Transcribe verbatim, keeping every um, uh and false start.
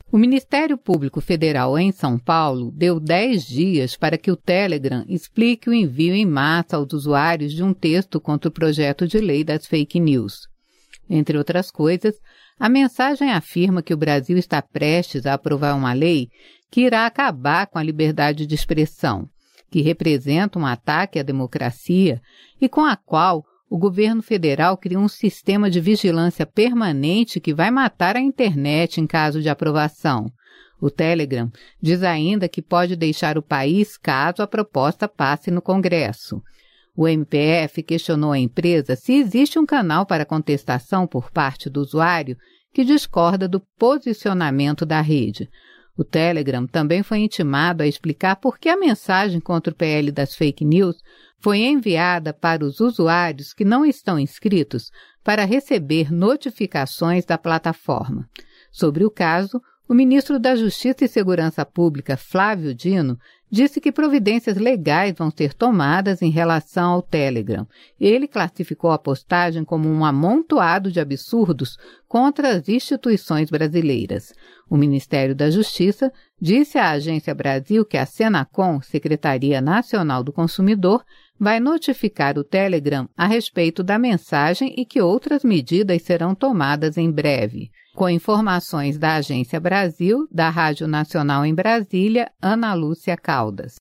O Ministério Público Federal em São Paulo deu dez dias para que o Telegram explique o envio em massa aos usuários de um texto contra o projeto de lei das fake news. Entre outras coisas, a mensagem afirma que o Brasil está prestes a aprovar uma lei que irá acabar com a liberdade de expressão, que representa um ataque à democracia e com a qual o governo federal cria um sistema de vigilância permanente que vai matar a internet em caso de aprovação. O Telegram diz ainda que pode deixar o país caso a proposta passe no Congresso. O M P F questionou a empresa se existe um canal para contestação por parte do usuário que discorda do posicionamento da rede. O Telegram também foi intimado a explicar por que a mensagem contra o P L das fake news foi enviada para os usuários que não estão inscritos para receber notificações da plataforma. Sobre o caso, o ministro da Justiça e Segurança Pública, Flávio Dino, disse que providências legais vão ser tomadas em relação ao Telegram. Ele classificou a postagem como um amontoado de absurdos contra as instituições brasileiras. O Ministério da Justiça disse à Agência Brasil que a Senacom, Secretaria Nacional do Consumidor, vai notificar o Telegram a respeito da mensagem e que outras medidas serão tomadas em breve. Com informações da Agência Brasil, da Rádio Nacional em Brasília, Ana Lúcia Caldas.